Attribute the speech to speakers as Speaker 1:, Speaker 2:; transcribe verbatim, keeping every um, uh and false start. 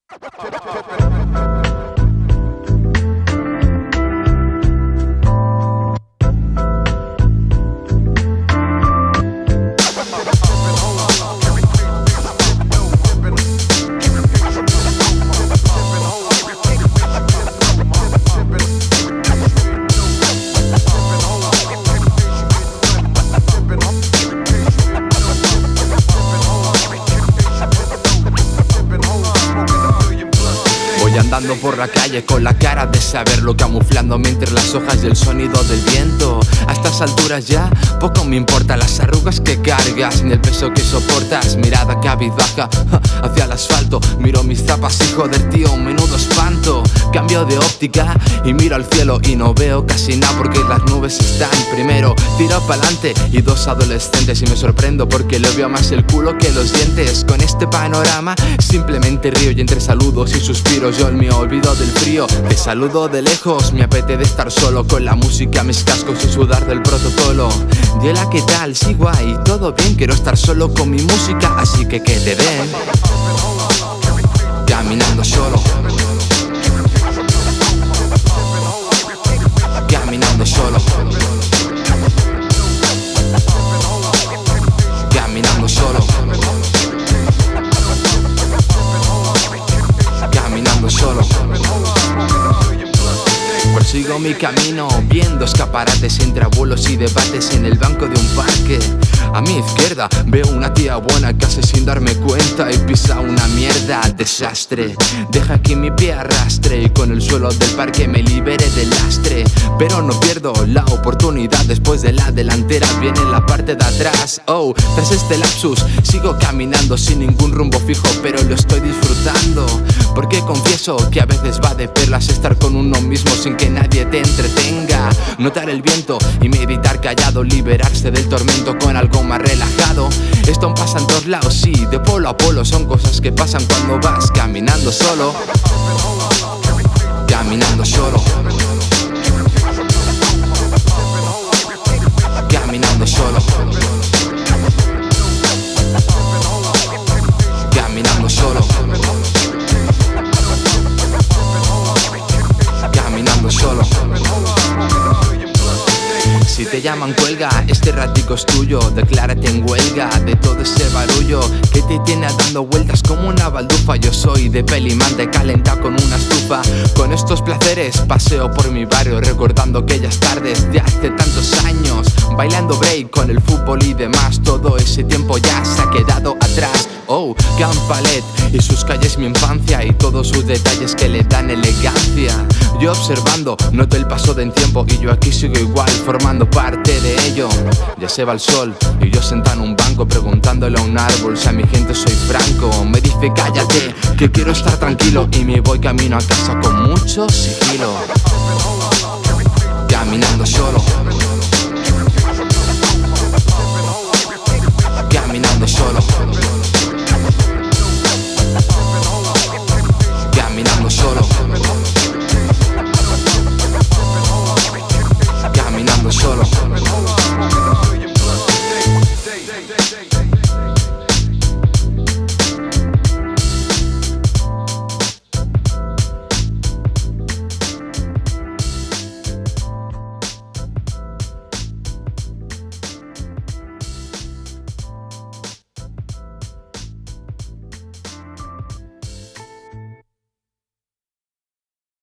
Speaker 1: Andando por la calle con la cara de saberlo, camuflándome entre las hojas y el sonido del viento. A estas alturas ya poco me importa las arrugas que cargas ni el peso que soportas. Mirada cabizbaja hacia el asfalto, miro mis zapas y joder tío, un menudo espanto. Cambio de óptica y miro al cielo y no veo casi nada porque las nubes están. Primero tiro pa'lante y dos adolescentes y me sorprendo porque le veo más el culo que los dientes. Con este panorama simplemente río y entre saludos y suspiros yo me olvido del frío. Te saludo de lejos, me apetece estar solo con la música, mis cascos y sudar del protocolo. Diela, ¿qué tal? Sí, guay, todo bien, quiero estar solo con mi música, así que que te den. Caminando solo, caminando solo, caminando solo, caminando solo. Sigo mi camino, viendo escaparates entre abuelos y debates en el banco de un parque. A mi izquierda veo una tía buena casi sin darme cuenta y pisa una mierda, desastre. Deja que mi pie arrastre y con el suelo del parque me libere del lastre. Pero no pierdo la oportunidad, después de la delantera viene la parte de atrás. Oh, tras este lapsus sigo caminando sin ningún rumbo fijo, pero lo estoy disfrutando. Porque confieso que a veces va de perlas estar con uno mismo sin que nadie te entretenga. Notar el viento y meditar callado, liberarse del tormento con algo más relajado. Esto pasa en todos lados, sí, de polo a polo. Son cosas que pasan cuando vas caminando solo. Caminando solo, caminando solo, caminando solo, caminando solo. Si te llaman cuelga, este ratico es tuyo. Declárate en huelga de todo ese barullo que te tiene dando vueltas como una baldufa. Yo soy de Pelimán, de calenta con una estufa. Con estos placeres paseo por mi barrio, recordando aquellas tardes de hace tantos años, bailando break con el fútbol y demás. Todo ese tiempo ya se ha quedado atrás. Oh, Campalet y sus calles, mi infancia y todos sus detalles que le dan elegancia. Yo observando, noto el paso del tiempo y yo aquí sigo igual, formando parte de ello. Ya se va el sol y yo sentado en un banco preguntándole a un árbol si a mi gente soy franco. Me dice cállate, que quiero estar tranquilo y me voy camino a casa con mucho sigilo. Caminando solo, caminando solo,